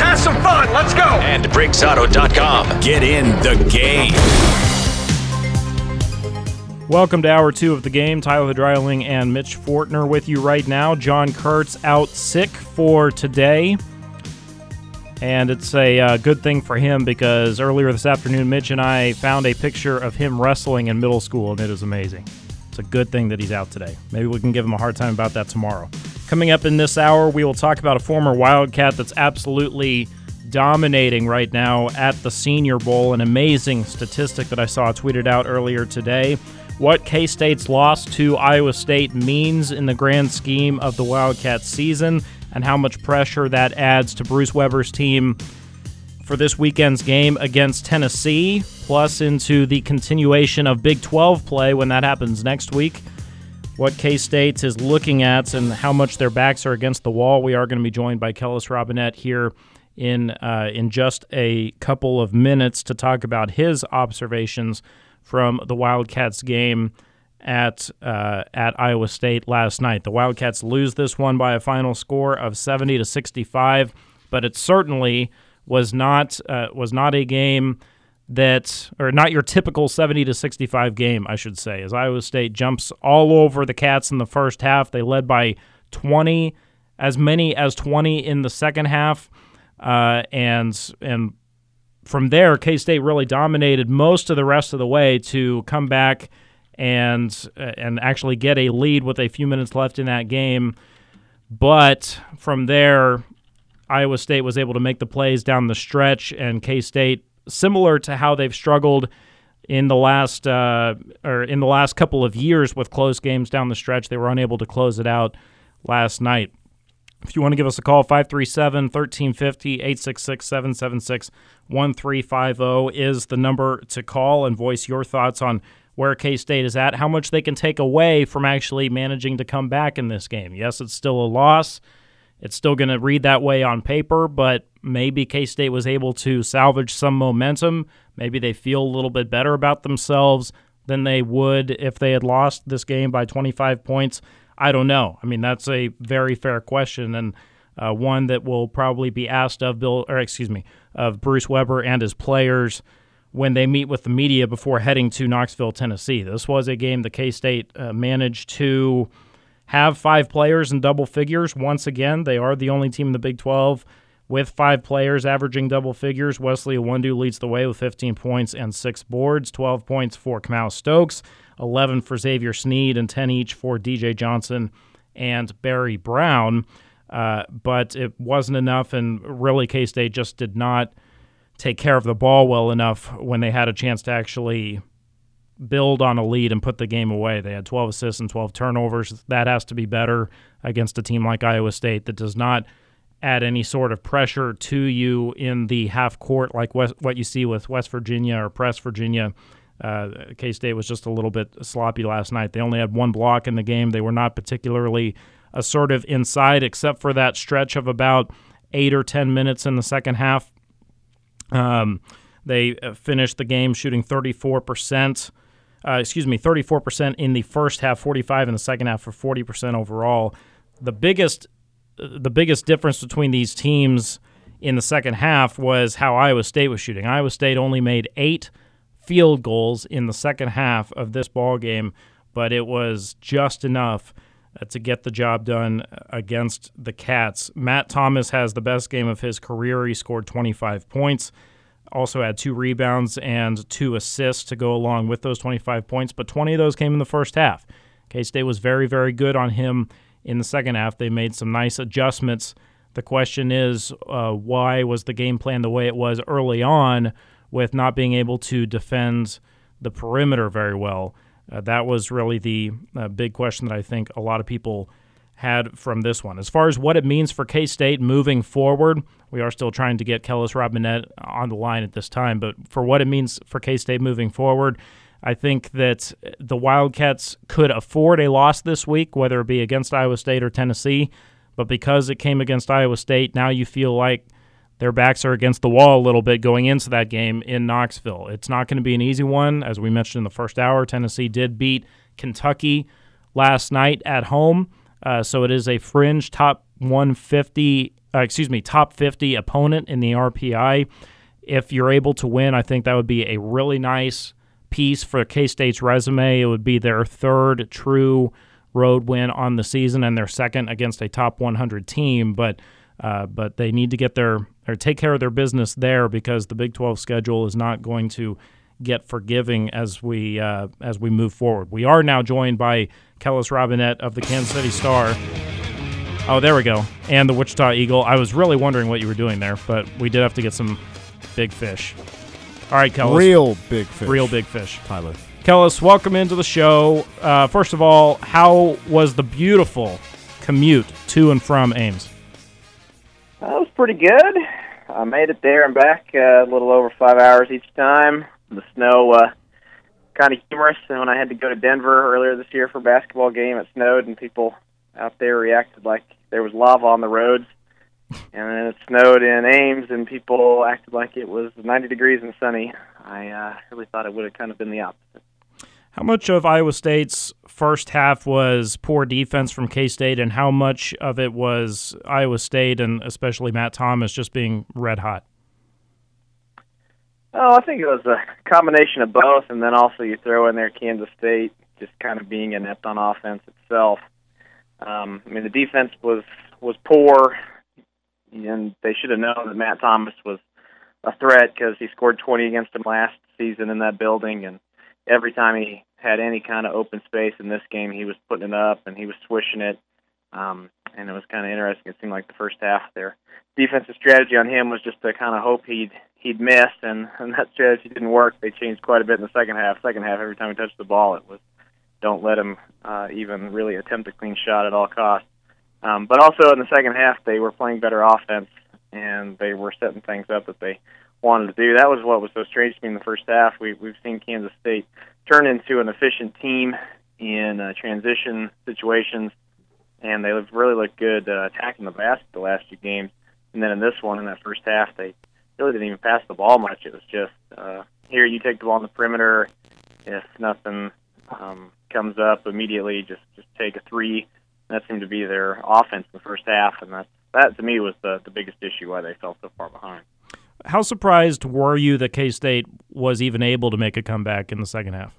have some fun. Let's go. And BriggsAuto.com. Get in the game. Welcome to Hour 2 of the game. Tyler Dreiling and Mitch Fortner with you right now. John Kurtz out sick for today. And it's a good thing for him because earlier this afternoon, Mitch and I found a picture of him wrestling in middle school, and it is amazing. It's a good thing that he's out today. Maybe we can give him a hard time about that tomorrow. Coming up in this hour, we will talk about a former Wildcat that's absolutely dominating right now at the Senior Bowl, an amazing statistic that I saw tweeted out earlier today. What K-State's loss to Iowa State means in the grand scheme of the Wildcat season and how much pressure that adds to Bruce Weber's team for this weekend's game against Tennessee, plus into the continuation of Big 12 play when that happens next week. What K-State is looking at and how much their backs are against the wall. We are going to be joined by Kellis Robinett here in just a couple of minutes to talk about his observations from the Wildcats game at Iowa State last night. The Wildcats lose this one by a final score of 70-65, but it certainly was not a game not your typical 70-65 game, I should say, as Iowa State jumps all over the Cats in the first half. They led by 20, as many as 20 in the second half, and from there, K-State really dominated most of the rest of the way to come back and actually get a lead with a few minutes left in that game. But from there, Iowa State was able to make the plays down the stretch, and K-State, similar to how they've struggled in the last couple of years with close games down the stretch, they were unable to close it out last night. If you want to give us a call, 537-1350, 866-776-1350 is the number to call and voice your thoughts on where K-State is at, how much they can take away from actually managing to come back in this game. Yes, it's still a loss. It's still going to read that way on paper, but maybe K-State was able to salvage some momentum. Maybe they feel a little bit better about themselves than they would if they had lost this game by 25 points. I don't know. I mean, that's a very fair question, and one that will probably be asked of Bruce Weber and his players when they meet with the media before heading to Knoxville, Tennessee. This was a game that K-State managed to have 5 players in double figures. Once again, they are the only team in the Big 12 with 5 players averaging double figures. Wesley Iwundu leads the way with 15 points and 6 boards, 12 points for Kamau Stokes, 11 for Xavier Sneed, and 10 each for DJ Johnson and Barry Brown. But it wasn't enough, and really K-State just did not take care of the ball well enough when they had a chance to actually build on a lead and put the game away. They had 12 assists and 12 turnovers. That has to be better against a team like Iowa State that does not add any sort of pressure to you in the half court like what you see with West Virginia or Press Virginia. K-State was just a little bit sloppy last night. They only had 1 block in the game. They were not particularly assertive inside except for that stretch of about 8 or 10 minutes in the second half. They finished the game shooting 34% in the first half, 45% in the second half, for 40% overall. The biggest difference between these teams in the second half was how Iowa State was shooting. Iowa State only made 8 field goals in the second half of this ball game, but it was just enough to get the job done against the Cats. Matt Thomas has the best game of his career. He scored 25 points, also had 2 rebounds and 2 assists to go along with those 25 points, but 20 of those came in the first half. K-State was very, very good on him in the second half. They made some nice adjustments. The question is, why was the game plan the way it was early on with not being able to defend the perimeter very well? That was really the big question that I think a lot of people had from this one. As far as what it means for K-State moving forward, we are still trying to get Kellis Robinett on the line at this time, but for what it means for K-State moving forward, I think that the Wildcats could afford a loss this week, whether it be against Iowa State or Tennessee, but because it came against Iowa State, now you feel like their backs are against the wall a little bit going into that game in Knoxville. It's not going to be an easy one. As we mentioned in the first hour, Tennessee did beat Kentucky last night at home, so it is a fringe top 150 top 50 opponent in the RPI. If you're able to win, I think that would be a really nice piece for K-State's resume. It would be their third true road win on the season and their second against a top 100 team. But they need to take care of their business there, because the Big 12 schedule is not going to get forgiving as we move forward. We are now joined by Kellis Robinett of the Kansas City Star. Oh, there we go. And the Wichita Eagle. I was really wondering what you were doing there, but we did have to get some big fish. All right, Kellis. Real big fish. Real big fish. Tyler. Kellis, welcome into the show. First of all, how was the beautiful commute to and from Ames? That was pretty good. I made it there and back a little over 5 hours each time. The snow kind of humorous. And when I had to go to Denver earlier this year for a basketball game, it snowed, and people out there reacted like there was lava on the roads. And then it snowed in Ames, and people acted like it was 90 degrees and sunny. I really thought it would have kind of been the opposite. How much of Iowa State's first half was poor defense from K-State, and how much of it was Iowa State and especially Matt Thomas just being red hot? Oh, I think it was a combination of both, and then also you throw in there Kansas State just kind of being inept on offense itself. The defense was poor, and they should have known that Matt Thomas was a threat because he scored 20 against them last season in that building, and every time he had any kind of open space in this game, he was putting it up and he was swishing it, and it was kind of interesting. It seemed like the first half their defensive strategy on him was just to kind of hope he'd miss, and that strategy didn't work. They changed quite a bit in the second half. Every time he touched the ball, it was don't let him even really attempt a clean shot at all costs. But also in the second half, they were playing better offense, and they were setting things up that they wanted to do. That was what was so strange to me in the first half. We've seen Kansas State turn into an efficient team in transition situations, and they really looked good attacking the basket the last two games. And then in this one, in that first half, they really didn't even pass the ball much. It was just, here, you take the ball on the perimeter. If nothing comes up immediately, just take a three. That seemed to be their offense in the first half, and that to me was the biggest issue why they fell so far behind. How surprised were you that K-State was even able to make a comeback in the second half?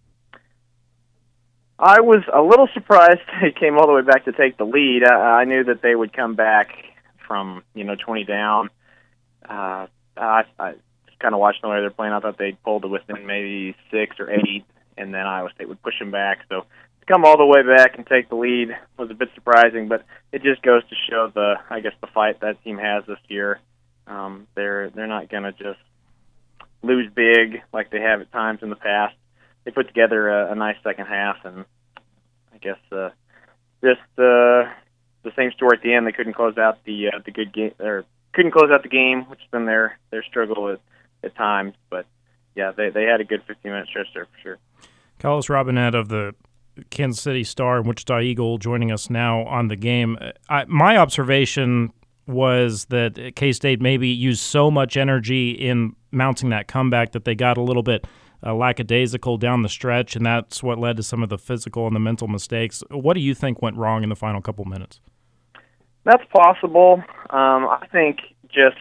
I was a little surprised they came all the way back to take the lead. I knew that they would come back from 20 down. I just kind of watched the way they're playing. I thought they'd pull to within maybe 6 or 8, and then Iowa State would push them back. So to come all the way back and take the lead was a bit surprising, but it just goes to show the fight that team has this year. They're not going to just lose big like they have at times in the past. They put together a nice second half, and I guess just the same story at the end. They couldn't close out the good game, or couldn't close out the game, which has been their struggle at times. But yeah, they had a good 15-minute stretch there for sure. Kellis Robinett of the Kansas City Star and Wichita Eagle joining us now on the game. My observation was that K-State maybe used so much energy in mounting that comeback that they got a little bit lackadaisical down the stretch, and that's what led to some of the physical and the mental mistakes. What do you think went wrong in the final couple minutes? That's possible. I think just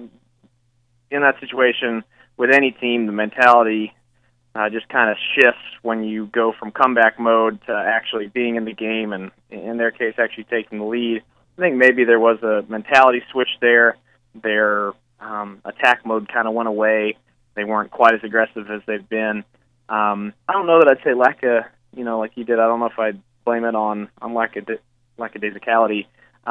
in that situation with any team, the mentality just kind of shifts when you go from comeback mode to actually being in the game, and in their case, actually taking the lead. I think maybe there was a mentality switch there. Their attack mode kind of went away. They weren't quite as aggressive as they've been. I don't know that I'd say like you did. I don't know if I'd blame it on lackadaisicality.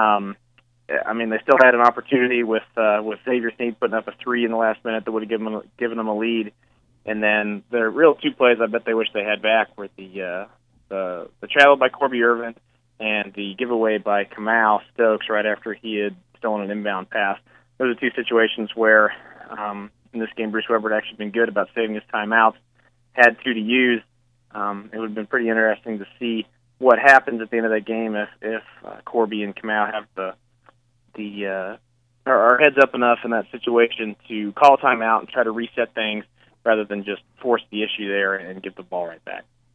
They still had an opportunity with Xavier Sneed putting up a three in the last minute that would have given them a lead. And then the real two plays I bet they wish they had back were the travel by Corby Irvin and the giveaway by Kamau Stokes right after he had stolen an inbound pass. Those are two situations where in this game Bruce Weber had actually been good about saving his timeouts, had two to use. It would have been pretty interesting to see what happens at the end of that game if Corby and Kamau have are heads up enough in that situation to call a timeout and try to reset things rather than just force the issue there and give the ball right back.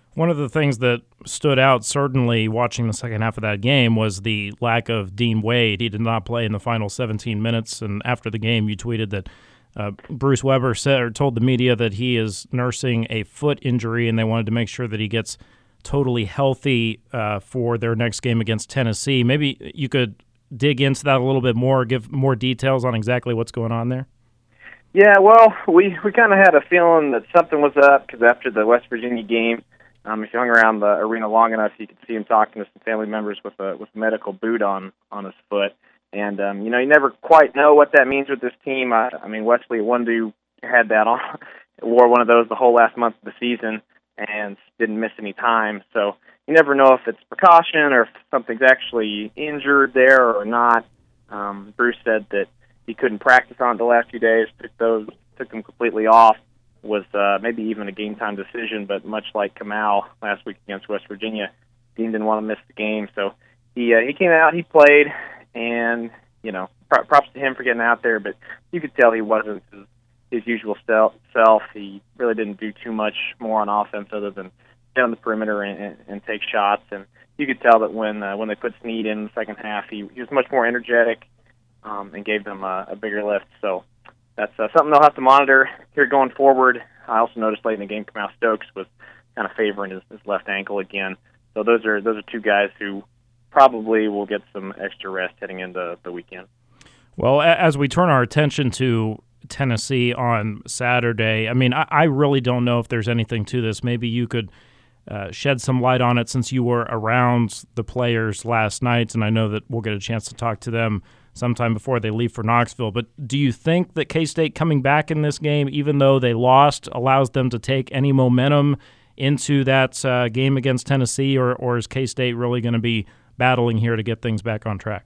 One of the things that stood out, certainly watching the second half of that game, was the lack of Dean Wade. He did not play in the final 17 minutes, and after the game you tweeted that Bruce Weber told the media that he is nursing a foot injury, and they wanted to make sure that he gets totally healthy for their next game against Tennessee. Maybe you could dig into that a little bit more, give more details on exactly what's going on there? Yeah, well, we kind of had a feeling that something was up because after the West Virginia game, if you hung around the arena long enough, you could see him talking to some family members with a medical boot on his foot. And, you never quite know what that means with this team. I mean, Wesley Iwundu had that on, wore one of those the whole last month of the season and didn't miss any time. So you never know if it's precaution or if something's actually injured there or not. Bruce said that he couldn't practice on it the last few days, took them completely off. Was maybe even a game-time decision, but much like Kamau last week against West Virginia, Dean didn't want to miss the game. So he came out, he played, and, props to him for getting out there, but you could tell he wasn't his usual self. He really didn't do too much more on offense other than get on the perimeter and take shots. And you could tell that when they put Snead in the second half, he was much more energetic and gave them a bigger lift. So that's something they'll have to monitor here going forward. I also noticed late in the game, Kamau Stokes was kind of favoring his left ankle again. So those are two guys who probably will get some extra rest heading into the weekend. Well, as we turn our attention to Tennessee on Saturday, I mean, I really don't know if there's anything to this. Maybe you could shed some light on it since you were around the players last night, and I know that we'll get a chance to talk to them sometime before they leave for Knoxville. But do you think that K-State coming back in this game, even though they lost, allows them to take any momentum into that game against Tennessee, or is K-State really going to be battling here to get things back on track?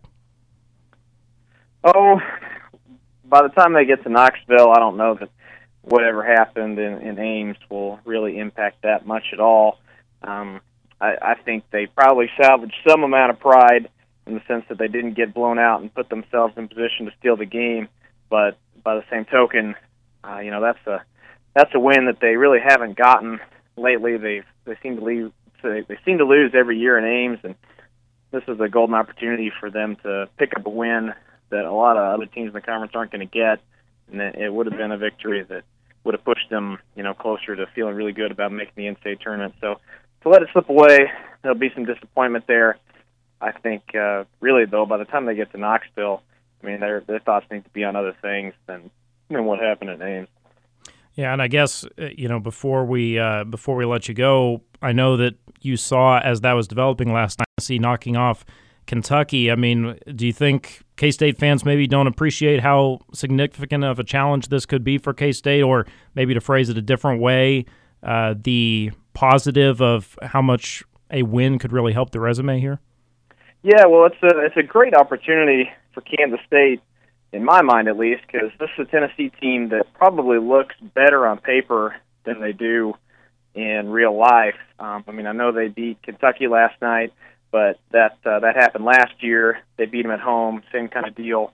Oh, by the time they get to Knoxville, I don't know that whatever happened in Ames will really impact that much at all. I think they probably salvaged some amount of pride in the sense that they didn't get blown out and put themselves in position to steal the game. But by the same token, that's a win that they really haven't gotten lately. They seem to lose every year in Ames, and this is a golden opportunity for them to pick up a win that a lot of other teams in the conference aren't going to get, and it would have been a victory that would have pushed them, closer to feeling really good about making the NCAA tournament. So to let it slip away, there'll be some disappointment there. I think, really, though, by the time they get to Knoxville, I mean, their thoughts need to be on other things than what happened at Ames. Yeah, and I guess, before we let you go, I know that you saw, as that was developing last night, knocking off Kentucky. I mean, do you think K-State fans maybe don't appreciate how significant of a challenge this could be for K-State, or maybe to phrase it a different way, the positive of how much a win could really help the resume here? Yeah, well, it's a great opportunity for Kansas State, in my mind at least, because this is a Tennessee team that probably looks better on paper than they do in real life. I mean, I know they beat Kentucky last night, but that happened last year. They beat them at home, same kind of deal.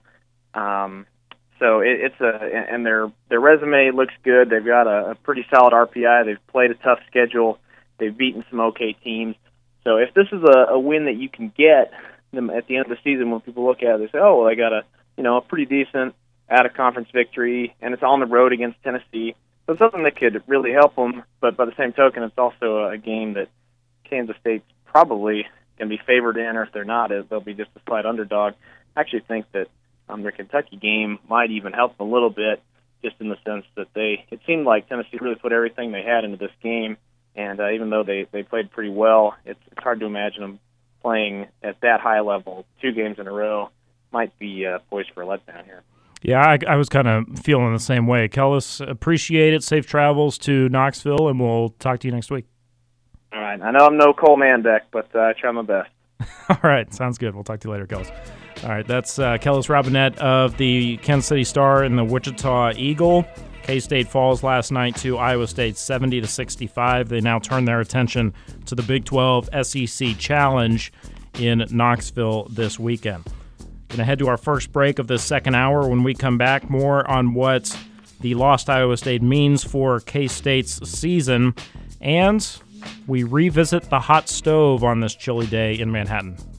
So and their resume looks good. They've got a pretty solid RPI. They've played a tough schedule. They've beaten some okay teams. So if this is a win that you can get them at the end of the season, when people look at it, they say, oh, well, they got a pretty decent out-of-conference victory, and it's on the road against Tennessee. So it's something that could really help them, but by the same token, it's also a game that Kansas State's probably going to be favored in, or if they're not, they'll be just a slight underdog. I actually think that their Kentucky game might even help them a little bit, just in the sense that it seemed like Tennessee really put everything they had into this game, and even though they played pretty well, it's hard to imagine them playing at that high level 2 games in a row. Might be poised for a letdown here. Yeah, I was kind of feeling the same way. Kellis, appreciate it. Safe travels to Knoxville, and we'll talk to you next week. All right. I know I'm no Cole Manbeck, but I try my best. All right. Sounds good. We'll talk to you later, Kellis. All right. That's Kellis Robinett of the Kansas City Star and the Wichita Eagle. K-State falls last night to Iowa State 70-65. They now turn their attention to the Big 12 SEC Challenge in Knoxville this weekend. Going to head to our first break of this second hour. When we come back, more on what the lost Iowa State means for K-State's season and we revisit the hot stove on this chilly day in Manhattan.